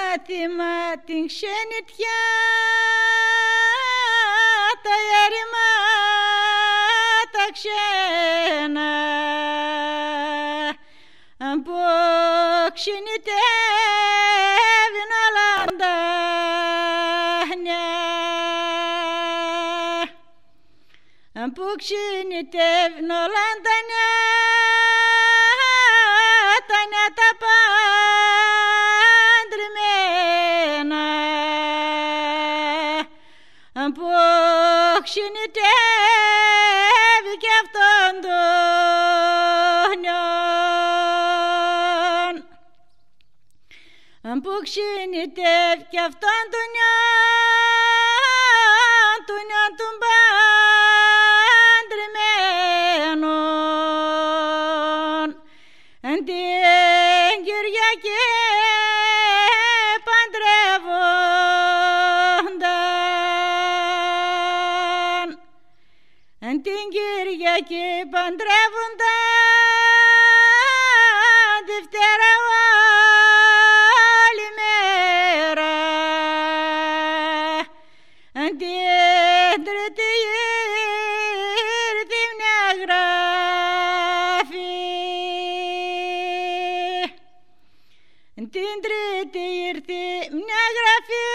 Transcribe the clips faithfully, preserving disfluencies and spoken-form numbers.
μάθημα την ξενιτιά, τα έρημα τα ξένα που ξενιτεύουν όλα τα νιά, που ξενιτεύουν όλα τα νιά, τα νιά τα παντρεμένα, που ξενιτεύει κι αυτόν τον νιόν, που ξενιτεύει κι αυτόν τον νιόν, τον νιόν τον παντρεμένον, την Κυριακή παντρεύονταν, την Κυριακή παντρεύονταν, Δευτέρα όλη μέρα, την Τρίτη ήρθε μια γράφη, την Τρίτη ήρθε μια γραφή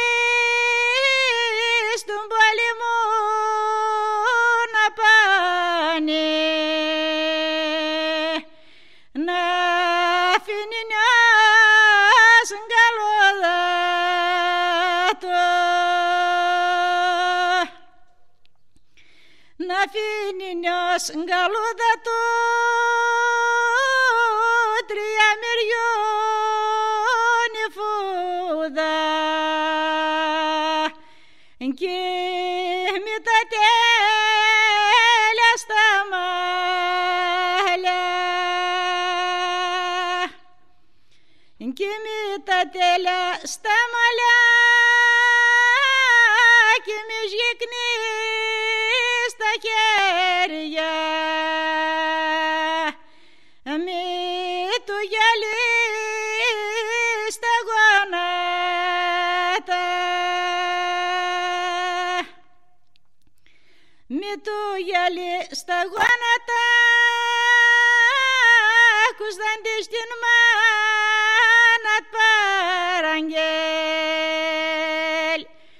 στον πόλεμο να πάνε, να αφήνει νιός καλοδάτο, να αφήνει νιός καλοδάτο, τρία μεριών φούδα και με τα τέλεια στα μάλια, και με τα τέλεια στα μαλλιά, και με σγυκνή στα χέρια, με το γυαλί στα γόνατα, με το γυαλί στα γόνατα, ακούσαν στην μάνα παραγγέλ,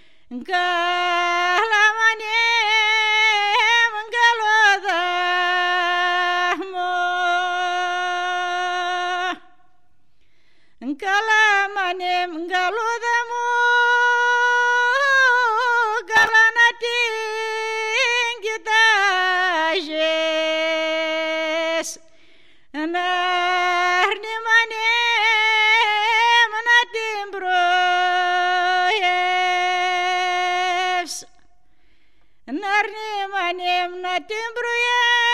καλαμανέμ καλοδάμο, καλαμανέμ καλοδάμο, καλά να την κοιτάζεις, να έρνει μανέμ να την προεύς, να έρνει μανέμ να την προεύς.